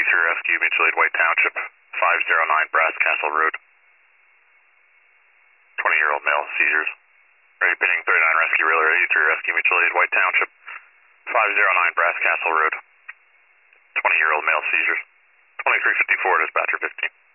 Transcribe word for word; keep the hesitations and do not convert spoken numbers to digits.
eighty-three Rescue, Mutual Aid, White Township, five oh nine Brass Castle Road. twenty-year-old male, seizures. Ready pinning thirty-nine Rescue, Realtor, eighty-three Rescue, Mutual Aid, White Township, five oh nine Brass Castle Road. twenty-year-old male, seizures. twenty-three fifty-four, dispatcher fifteen.